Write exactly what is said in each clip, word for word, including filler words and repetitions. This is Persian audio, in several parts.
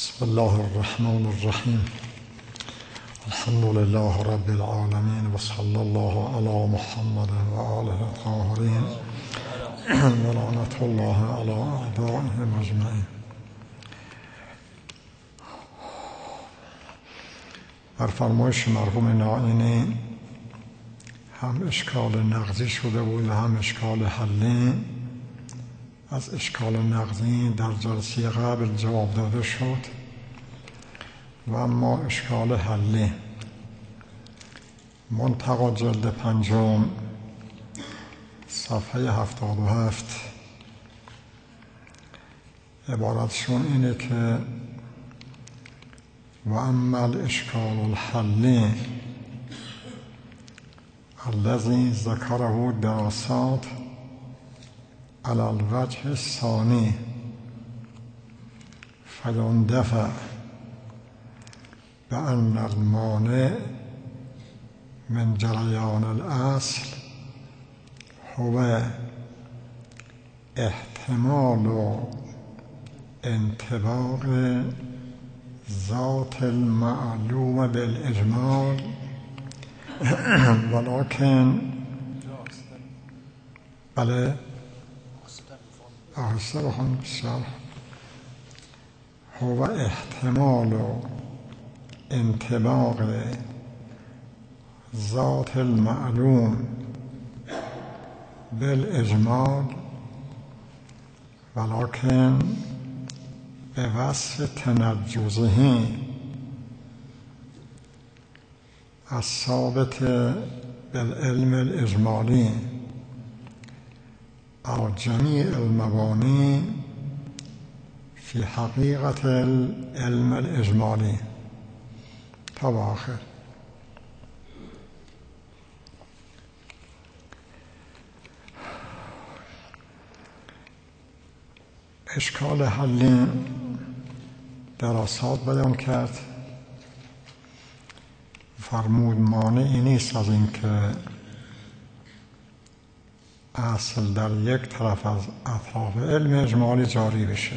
بسم الله الرحمن الرحیم. الحمد لله رب العالمین و صلی الله علی محمد و آله الطاهرین و لعنت الله علی اعدائهم اجمعین. بر فرمایش مرحوم نائینی هم اشکال نقضی شده بود و هم اشکال حلی. از اشکال نقضی در جلسه قبل جواب داده شد و اما اشکال حلی منتقا جلد پنجم صفحه هفتاد و هفت عبارتشون اینه که و اما الاشکال الحلی الذی ذکره دراسات على الوجه الثانی فيندفع بأن المانع من جریان الأصل هو احتمال و انطباق ذات المعلوم بالإجمال ولكن بله آهسته بخون بسیار هو احتمال و انطباق ذات المعلوم بالاجمال ولكن به وصف تنجزه الثابت بالعلم الاجمالی على جميع المباني في حقيقة العلم الإجمالي تا آخر. اشکال حلی دراسات بیان کرد. فرمود مانعی نیست از این که اصل در یک طرف از اطراف علم اجمالی جاری بشه.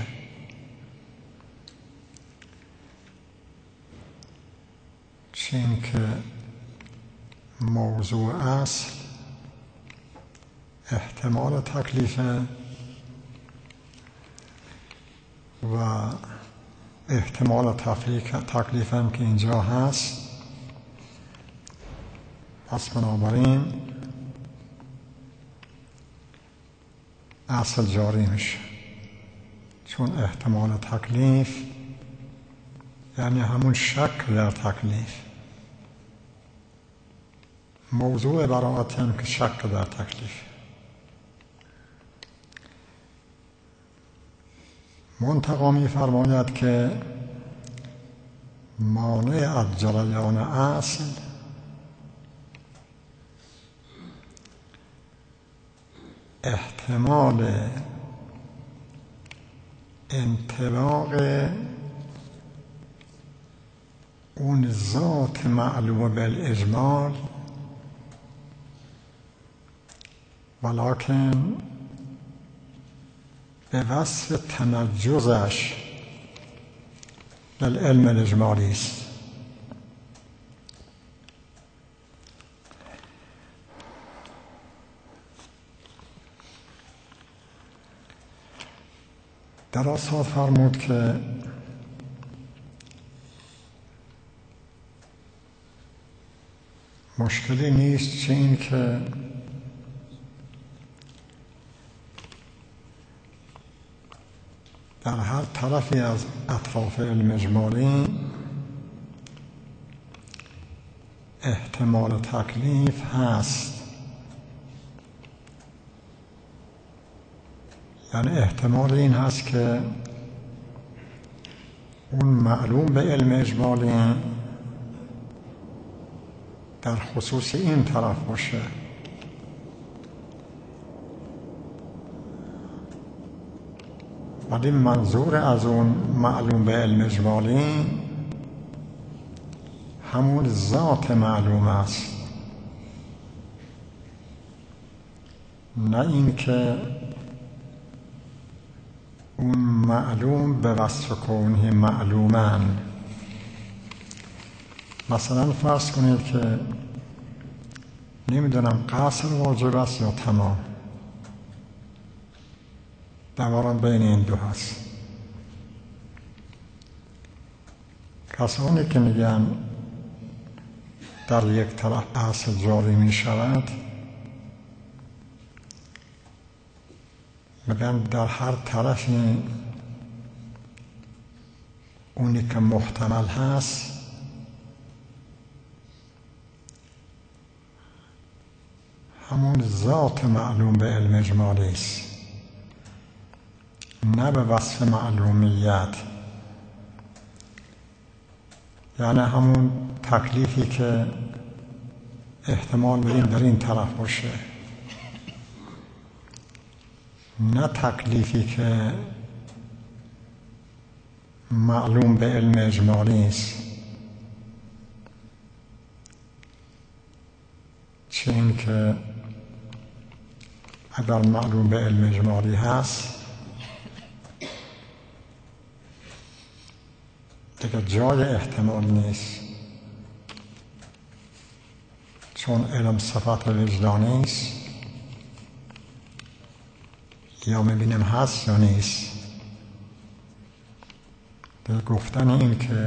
چین که موضوع اصل احتمال تکلیفه و احتمال تکلیف هم که اینجا هست، پس بنابراین اصل جاری میشه، چون احتمال تکلیف یعنی همون شک در تکلیف. موضوع براءت هم که شک در تکلیف. منتقا می فرماید که مانع از جریان اصل احتمال انطباق اون ذات معلوم بالاجمال ولكن به وصف تنجزش بالعلم الاجمالی است. دراسات فرمود که مشکلی نیست، چه این که در هر طرفی از اطراف علم اجمالی احتمال تکلیف هست. یعنی احتمال این هست که اون معلوم به علم اجمالی در خصوص این طرف باشه ولی منظور از اون معلوم به علم اجمالی همون ذات معلوم است، نه این که اون معلوم به وصف کونه معلومن. مثلا فرض کنید که نمیدونم قصر واجب است یا تمام، دوارم بین این دو هست. کسانی که میگن در یک طرف اصل جاری می شود، میگن در هر طرفی اونی که محتمل هست همون ذات معلوم به علم اجمالی است، نه به وصف معلومیت. یعنی همون تکلیفی که احتمال بدیم در این طرف باشه، نه تکلیفی که معلوم به علم اجمالی است. چه این که اگر معلوم به علم اجمالی هست دیگه جای احتمال نیست، چون علم صفت وجدانی است، یا میبینیم هست یا نیست. به گفتن این که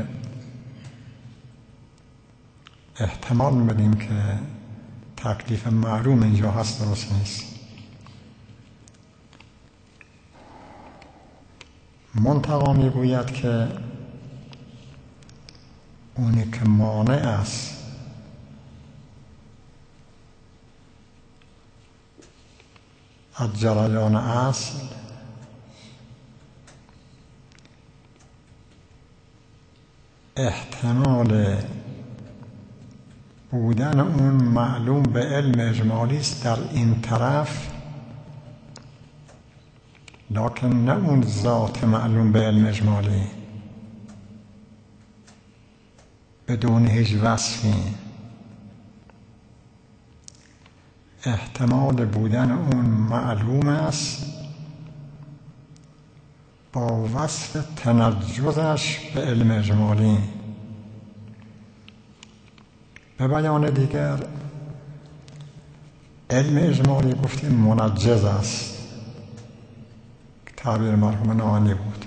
احتمال میدیم که تکلیف معلوم اینجا هست درست نیست. منتقا میگوید که اونی که مانع است از جریان اصل احتمال بودن اون معلوم به علم اجمالی است در این طرف، لکن نه اون ذات معلوم به علم اجمالی بدون هیچ وصفی. احتمال بودن اون معلوم است با وصف تنجزش به علم اجمالی. به بیان دیگر علم اجمالی گفتیم منجز است، تعبیر مرحوم ناهنی بود.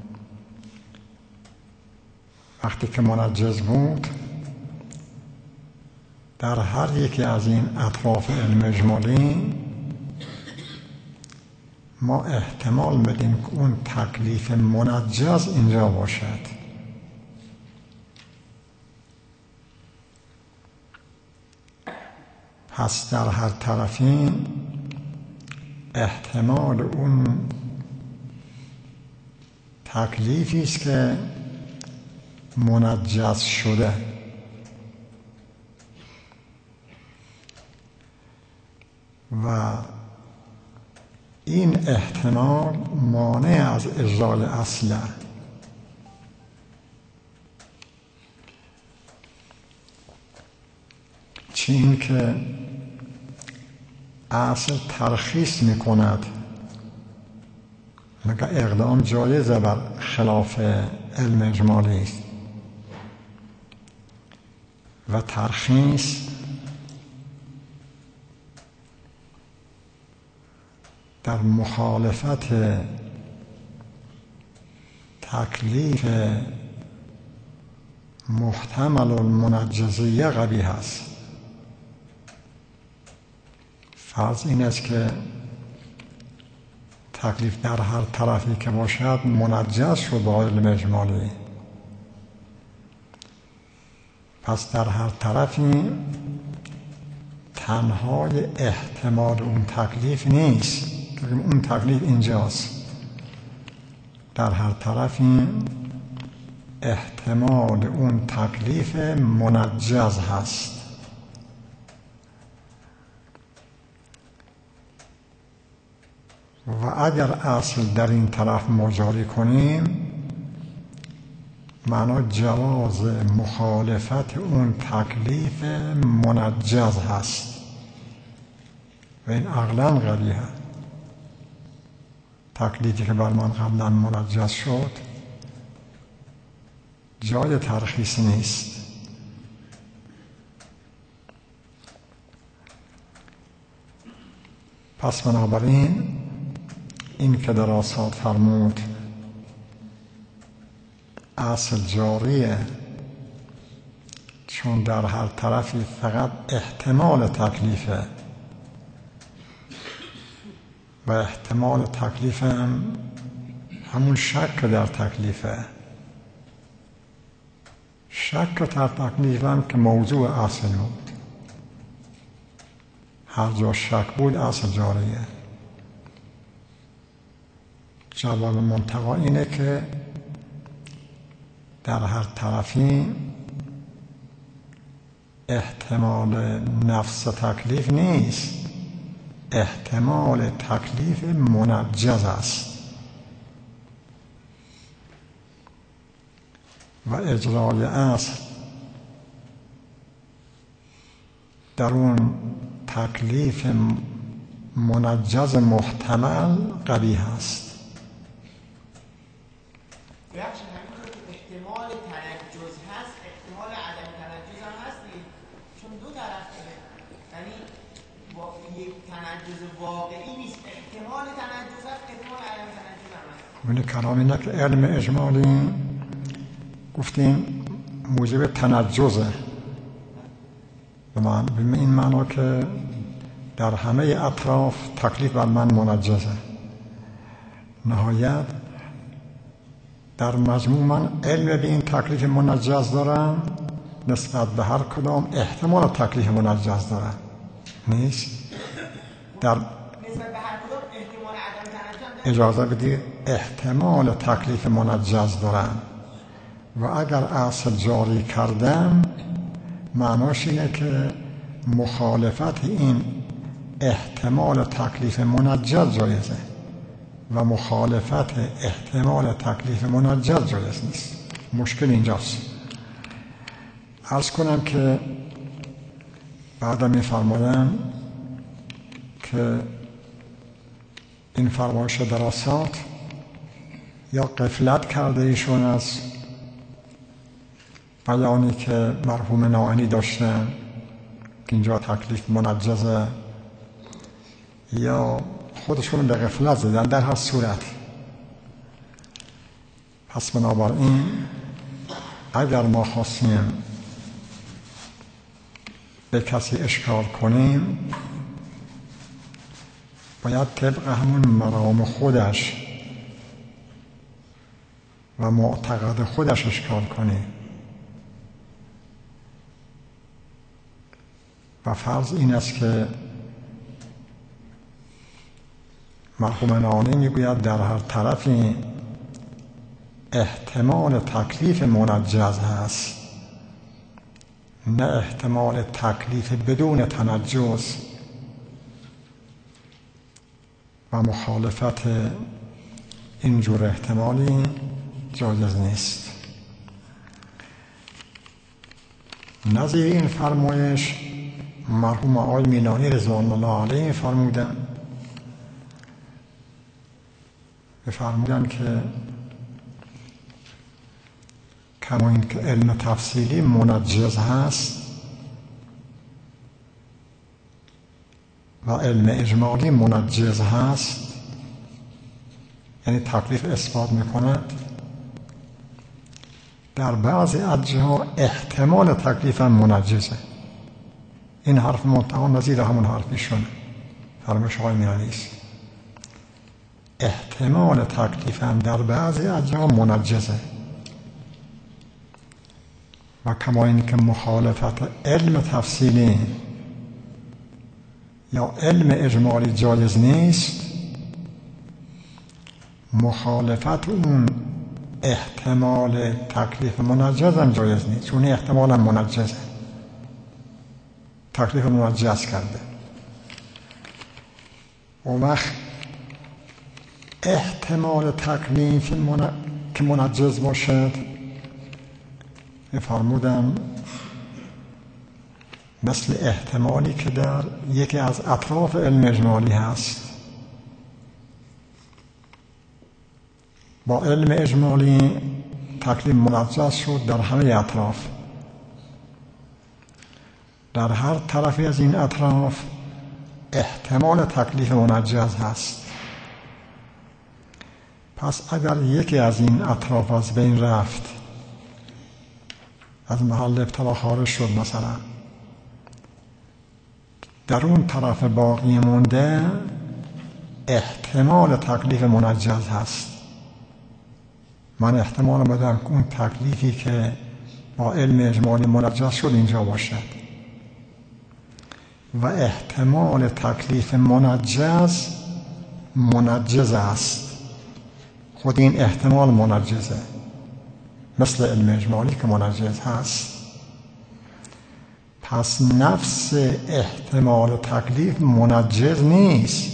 وقتی که منجز بود در هر یکی از این اطراف علم اجمالی ما احتمال بدیم که اون تکلیف منجز اینجا باشد. پس در هر طرفی احتمال اون تکلیفی است که منجز شده. و این احتمال مانع از اجرای اصله. چه این که اصل ترخیص می کند، مگه اقدام جایزه بر خلاف علم اجمالی است و ترخیص در مخالفت تکلیف محتمل المنجزیه قبیح است. فرض این است که تکلیف در هر طرفی که باشد منجز شد با علم اجمالی، پس در هر طرفی تنهای احتمال اون تکلیف نیست، اون تکلیف اینجاست. در هر طرفی احتمال اون تکلیف منجز هست. و اگر اصل در این طرف مجاری کنیم معنا جواز مخالفت اون تکلیف منجز هست و این عقلاً قبیحه. تکلیفی که بر من قبلا منجز شد جای ترخیص نیست. پس بنابراین این که در آساد فرمود اصل جاریه، چون در هر طرفی فقط احتمال تکلیفه و احتمال تکلیف هم همون شک در تکلیفه. شک در تکلیف هم که موضوع اصل بود، هر جا شک بود اصل جاریه. جواب منتقا اینه که در هر طرفی احتمال نفس تکلیف نیست، احتمال تکلیف منجز است و اجرای اصل در اون تکلیف منجز محتمل قبیح است. احتمال تنجز هست، احتمال عدم تنجز هم هست، چون دو طرف داره، یعنی یک تنجز واقعی نیست، احتمال تنجز هست، احتمال عدم تنجز هم هست. ببینید کلام اینه که علم اجمالی گفتیم موجب تنجزه، به این معنا که در همه اطراف تکلیف بر من منجزه. نهایت در مجموع من علم به این تکلیف منجز دارم، نسبت به هر کدام احتمال تکلیف منجز دارم نیست. در نسبت به هر کدام احتمال عدم تنجز اجازه بدید احتمال تکلیف منجز دارم و اگر اصل جاری کردم معناش اینه که مخالفت این احتمال تکلیف منجز جایزه و مخالفت احتمال تکلیف منجز جایز نیست. مشکل اینجاست. عرض کنم که بعدم می‌فرمایند که این فرمایش دراسات یا غفلت کرده ایشون از بیانی که مرحوم ناعنی داشتن که اینجا تکلیف منجزه، یا خودشون به غفلت زدن. در هر صورت پس بنابراین اگر ما خواستیم به کسی اشکال کنیم باید طبق همون مرام خودش و معتقد خودش اشکال کنیم و فرض این است که مرحوم ناعنی میگوید در هر طرفی احتمال تکلیف منجز هست، نه احتمال تکلیف بدون تنجز، و مخالفت اینجور احتمالی جایز نیست. نظیر این فرمایش مرحوم آقای میلانی رضوان الله علیه فرمودن فرمودن که کما این که علم تفصیلی منجز هست و علم اجمالی منجز هست، یعنی تکلیف اثبات میکند، در بعضی اجزا احتمال تکلیف هم منجزه. این حرف منتها نظیر همون حرفیشونه، فرمایش آقای میلانی است. احتمال تکلیف هم در بعضی اجزا منجزه و کما این که مخالفت علم تفصیلی یا علم اجمالی جایز نیست، مخالفت اون احتمال تکلیف منجز هم جایز نیست، چون احتمال هم منجزه، تکلیف منجز کرده. و وقت احتمال تکلیف من... که منجز باشد فرمودم مثل احتمالی که در یکی از اطراف علم اجمالی هست، با علم اجمالی تکلیف منجز شد در همه اطراف. در هر طرفی از این اطراف احتمال تکلیف منجز هست. پس اگر یکی از این اطراف از بین رفت، از محل ابتلا خارج شد، مثلا در اون طرف باقی مونده احتمال تکلیف منجز هست. من احتمال بدم که اون تکلیفی که با علم اجمالی منجز شد اینجا باشد و احتمال تکلیف منجز منجز است. خود این احتمال منجزه، مثل علم اجمالی که منجز هست. پس نفس احتمال تکلیف منجز نیست.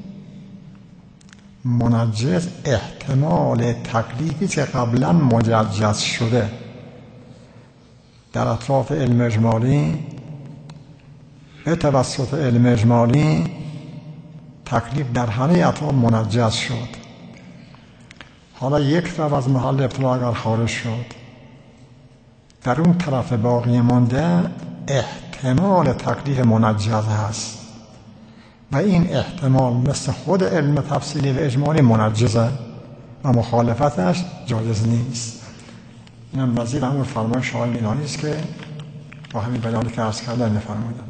منجز احتمال تکلیفی که قبلا منجز شده. در اطراف علم اجمالی به توسط علم اجمالی تکلیف در همه اطراف منجز شد. حالا یک طرف از محل ابتلا اگر خارج شد، در اون طرف باقی مانده احتمال تکلیف منجز هست و این احتمال مثل خود علم تفصیلی و اجمالی منجزه و مخالفتش جایز نیست. این هم نظیر همون فرمایش آقای مینانی است که با همین بیانی که عرض کردن می‌فرمودن.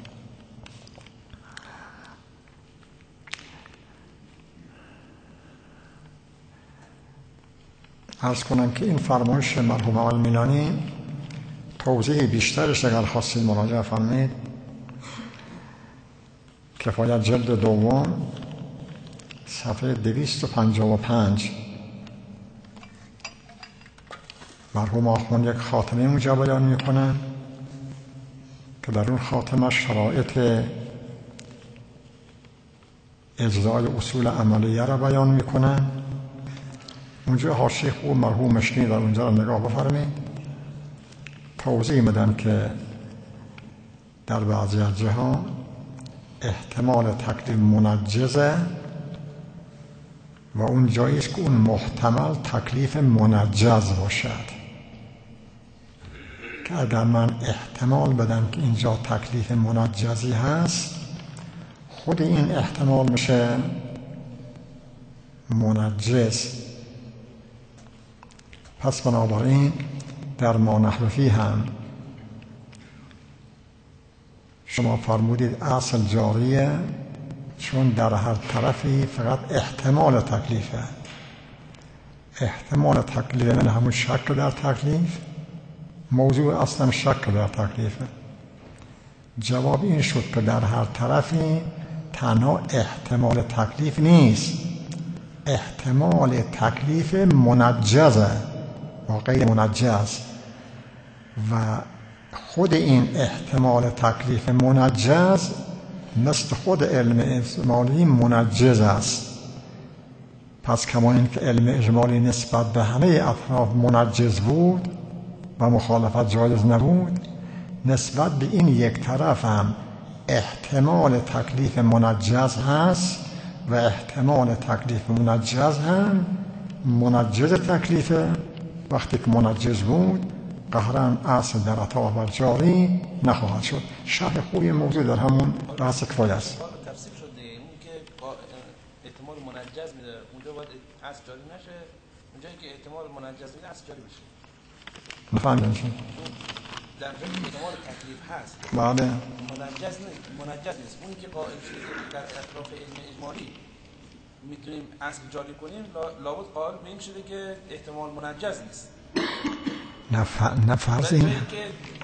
عرض کنم که این فرمایش مرحوم آقای مینانی توضیح بیشترش اگر خواستید مراجعه فرمایید، کفایت جلد دوم صفحه دویست و پنجاه و پنج مرحوم آخوند یک خاتمه اونجا بیان میکنن که در اون خاتمه شرایط اجزای اصول عملیه را بیان میکنن. اونجا حاشیه خوب مرحوم مشنی در اونجا را نگاه بفرمایید. توضیح میدن که در بعضی از جاها احتمال تکلیف منجزه و اون جایی است که اون محتمل تکلیف منجز باشد، که اگر من احتمال بدم که اینجا تکلیف منجزی هست، خود این احتمال میشه منجز. پس بنابراین در ما نحو فیه هم شما فرمودید اصل جاریه، چون در هر طرفی فقط احتمال تکلیفه. احتمال تکلیف من همون شک در تکلیف، موضوع اصلا شک در تکلیفه. جواب این شد که در هر طرفی تنها احتمال تکلیف نیست، احتمال تکلیف منجزه و غیر منجز، و خود این احتمال تکلیف منجز مثل خود علم اجمالی منجز است. پس کما اینکه علم اجمالی نسبت به همه اطراف منجز بود و مخالفت جایز نبود، نسبت به این یک طرف هم احتمال تکلیف منجز هست و احتمال تکلیف منجز هم منجز تکلیفه. وقتی که منجز بود قهرن اصل در اطراف و جاری نخواهد شد. شرح خوبی موضوع در همون بحث کفایه است. تفسیر شده اون که احتمال منجز میده اونجا باید اصل جاری نشه، اونجایی که احتمال منجز میده اصل جاری بشه. نفهمیدم چی؟ در جایی که احتمال تکلیف هست بله منجز نیست، منجز نیست. اونی که قائل شده در اطراف علم اجمالی میتونیم اصل جاری کنیم، لابد قائل به این شده که احتمال منجز نیست. نه فرض این جایی که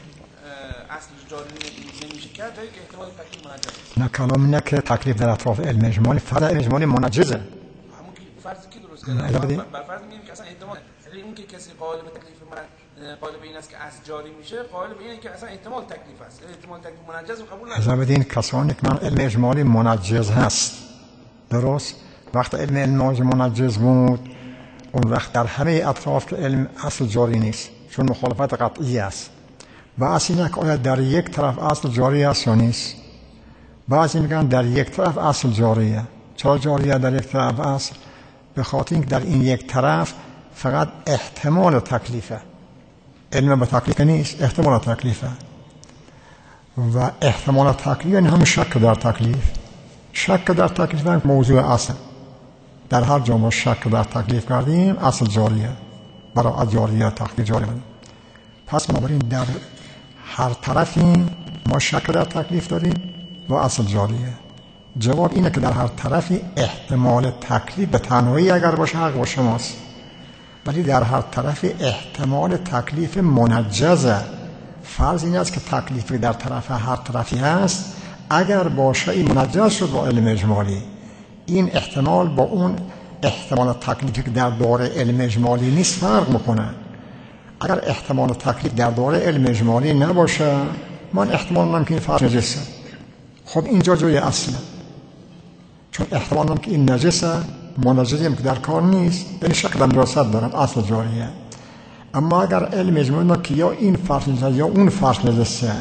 اصل جاری نمیشه کرد، جایی که احتمال تکلیف منجز نیست. نه کلام اینه که تکلیف در اطراف علم اجمالی فرض علم اجمالی منجزه. همون که فرض کی درست کرده؟ بر فرض میگیم که اصلا احتمال این که کسی قائل به تکلیف من قائل به این است که اصل جاری میشه، قائل به اینه که اصلا احتمال تکلیف است. احتمال تکلیف منجز رو قبول نداره. حساب بدین کسانی که من علم اجمالی منجز هست، درست؟ وقت علم اجمالی منجز بود، اون وقت در همه اطراف که علم اصل جاری نیست، چون مخالفت قطعی است. و اصلا که آیا در یک طرف اصل جاری است یا نیست؟ بعضی میگن در یک طرف اصل جاریه. چرا جاریه در یک طرف اصل؟ به خاطر اینکه در این یک طرف فقط احتمال تکلیفه، علم به تکلیف نیست، احتمال تکلیفه. و احتمال تکلیف یعنی همون شک در تکلیف. شک در تکلیف هم موضوع اصل. در هر جا ما شک در تکلیف کردیم اصل جاریه، برای جاریه تکلیف جاری بودیم. پس بنابراین در هر طرفی ما شک در تکلیف داریم و اصل جاریه. جواب اینه که در هر طرفی احتمال تکلیف به تنهایی اگر باشه حق با شماست، ولی در هر طرفی احتمال تکلیف منجزه. فرض این است که تکلیفی در طرف هر طرفی هست، اگر باشه این منجز شد با علم اجمالی. این احتمال با اون احتمال تکلیفی که در دور علم اجمالی نیست فرق میکنه. اگر احتمال تکلیف در دور علم اجمالی نباشه، من احتمال من که این فرق نجسه، خب اینجا جای اصله، چون احتمال من که این نجسه منجزی هم که در کار نیست، یعنی شک در نجاست دارم، اصل جاریه. اما اگر علم اجمالی که یا این فرش نجسه یا اون فرش نجسه،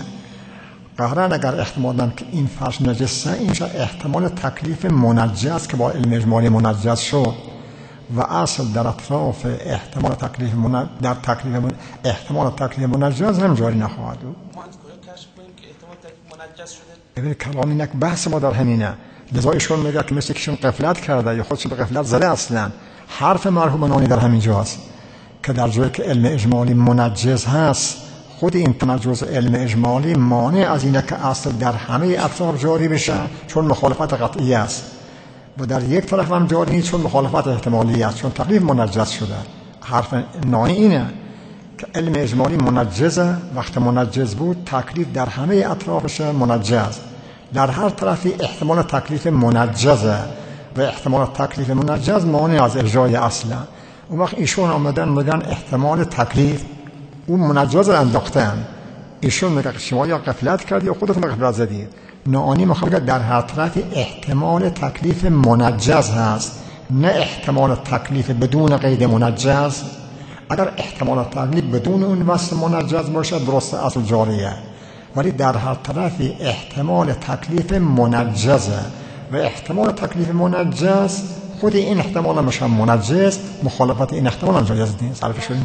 قهرن اگر احتمال دارم که این فرش نجسه، اینجا احتمال تکلیف منجز که با علم اجمالی منجز شد و اصل در اطراف احتمال تکلیف من... در تکلیف من... احتمال تکلیف منجز هم جاری نخواهد بود. ما کشف کنیم که احتمال تکلیف منجز شده. ببین کلام اینک بحث ما در همینه. لذا ایشون میگه که مثل کشون غفلت کرده یا خودش به غفلت زده. اصلا حرف مرحوم نانی در همین جاست که در جایی که علم اجمالی منجز هست، خود این تنجز علم اجمالی مانع از اینه که اصل در همه اطراف جاری بشه، چون مخالفت قطعی است، و در یک طرف هم جاری نیست چون مخالفت احتمالی است، چون تکلیف منجز شده. حرف نانی اینه که علم اجمالی منجزه، وقت منجز بود تکلیف در همه اطرافش منجز، در هر طرفی احتمال تکلیف منجزه و احتمال تکلیف منجز مانع از اجرای اصله. اون وقت ایشون آمدن میگن احتمال تکلیف اون منجز رو انداختن. ایشون میگه شما یا غفلت کردی یا خودتون غفلت زدید. نانی میخواد در هر طرفی احتمال تکلیف منجز هست، نه احتمال تکلیف بدون قید منجز. اگر احتمال تکلیف بدون اون وصف منجز باشه درست اصل جاریه، ولی در هر طرفی احتمال تکلیف منجزه و احتمال تکلیف منجز خود این احتمال هم میشه منجز، مخالفت این احتمال هم جایز نیست. عرفش شدید؟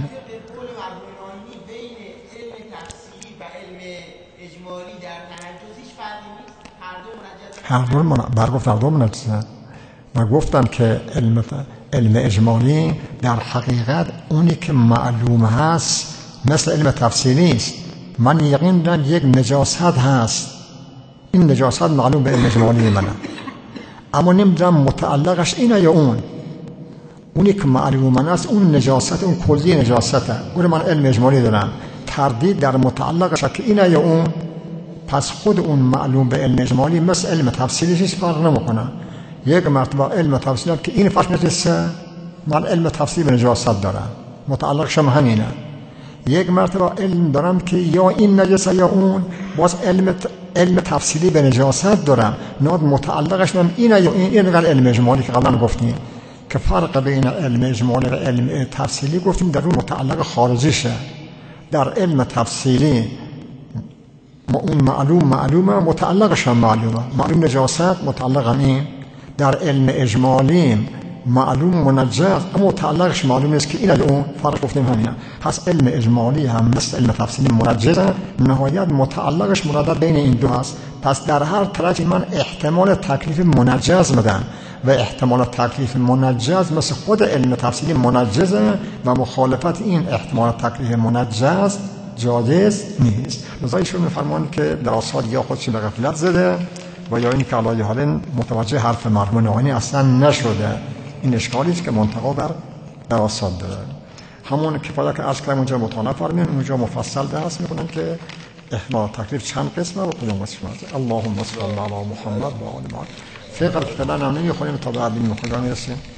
هر دو من برگفت هر دو منجزه. من گفتم که علم علم اجمالی در حقیقت اونی که معلوم هست مثل علم تفصیلی است. من یقین دارم یک نجاست هست، این نجاست معلوم به علم اجمالی منه، اما نمیدونم متعلقش اینه یا اون. اونی که معلوم من است اون نجاست، اون کلی نجاسته، اون من علم اجمالی دارم، تردید در متعلقش که اینه یا اون. پس خود اون معلوم به علم اجمالی مثل علم تفصیلی هیچ فرق نمیکنه. یک مرتبه علم تفصیلی که این فرق نجسه، من علم تفصیلی به نجاست دارم، متعلقش هم همینه. یک مرتبه علم دارم که یا این نجسه یا اون، باز علم علم تفصیلی به نجاست دارم، ناد متعلقش هم اینه یا این. این علم اجمالی که قبلا گفتیم که فرق بین علم اجمالی و علم تفصیلی گفتیم در اون متعلق خارجیشه. در علم تفصیلی اون معلوم معلومه، متعلقش هم معلومه، معلوم نجاست متعلق هم این. در علم اجمالی معلوم منجز اما متعلقش معلوم نیست که این از اون، فرق گفتیم همینه. پس علم اجمالی هم مثل علم تفصیلی منجزه، نهایت متعلقش مردد بین این دو هست. پس در هر طرفی من احتمال تکلیف منجز میدم و احتمال تکلیف منجز مثل خود علم تفصیلی منجزه و مخالفت این احتمال تکلیف منجز جایز نیست. لذا ایشون میفرمایند که در آثار یا خودش به غفلت زده و یا این که علایه حال متوجه حرف مرحوم نانی اصلا نشده. این اشکالی است که منطقه بر دراسات داره. همون کفایه که عرض کردم اونجا مطالعه فرمین، اونجا مفصل درس میکنن که احتمال تکلیف چند قسمه و کدوم قسمه است. اللهم صل علی محمد و آل محمد. فقه فعلا هم نمیخونیم تا بعد این مخاطره میرسیم.